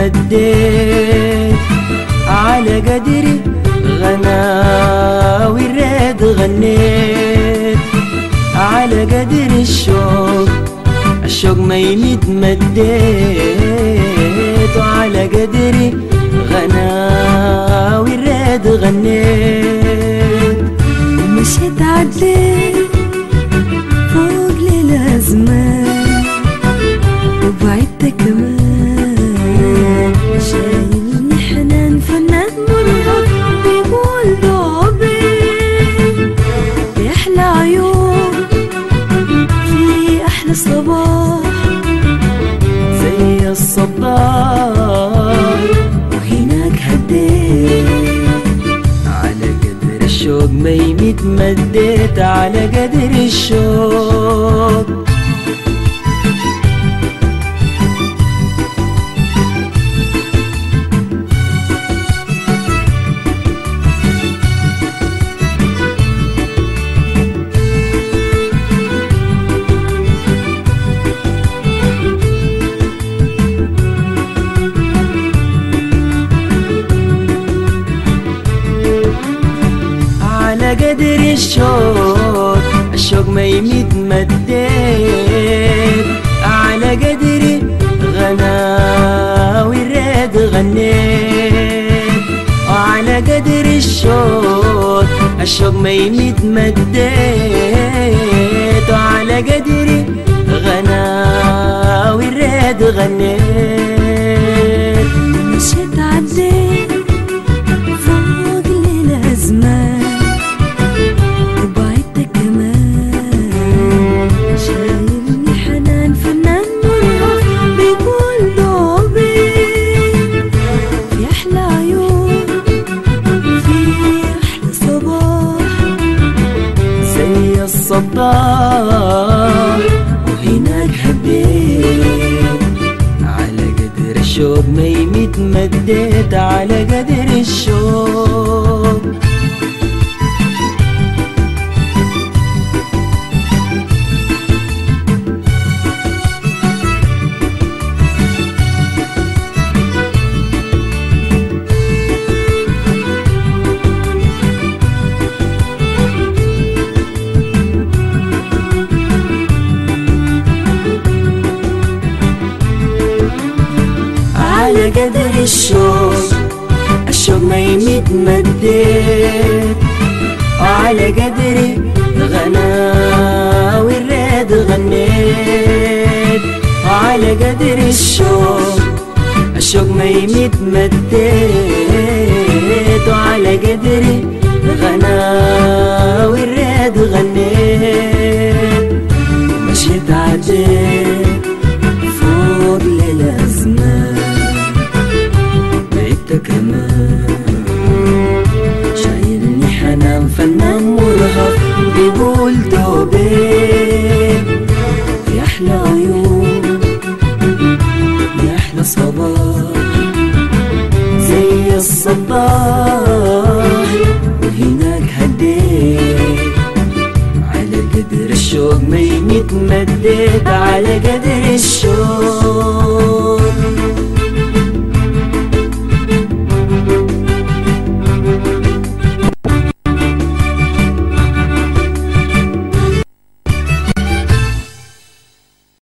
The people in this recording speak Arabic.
يتمدد على قدري غناوي الريد غنيت على قدر الشوق ما يتمدد وعلى قدري غناوي الريد غنيت ومشيت عديت فوق للأزمان وبعدت كمان شايلني حنان فنان مرهق بيقول دوبي بيحلى عيون في أحلى صباح زي الصباح وهناك هديت على قدر الشوق ما يتمدد على قدر الشوق على قدر الشوق ما يتمدد على قدر غناوي الريد غنيت وعلى قدر الشوق ما يتمدد وعلى قدر غناوي الريد غنيت مشيت عديت فوق للأزمان وبعدت كمان شايلني حنان فنان مرهق بيقول دوبي في أحلى عيون في أحلى صباح زي الصباح وهناك هديت على قدر الشوق ما يتمدد على قدر الشوق على قدر الشوق ما يتمدد وعلى قدر غناوي الريد غنيت وعلى قدر الشوق ما يتمدد وعلى قدر غناوي الريد غنيت مشيت عديت فوق للأزمان كمان شايلني حنان فنان مرهق بيقول دوبي يا أحلى عيون يا أحلى صباح زي الصباح وهناك هديت على قدر الشوق ما يتمدد على قدر الشوق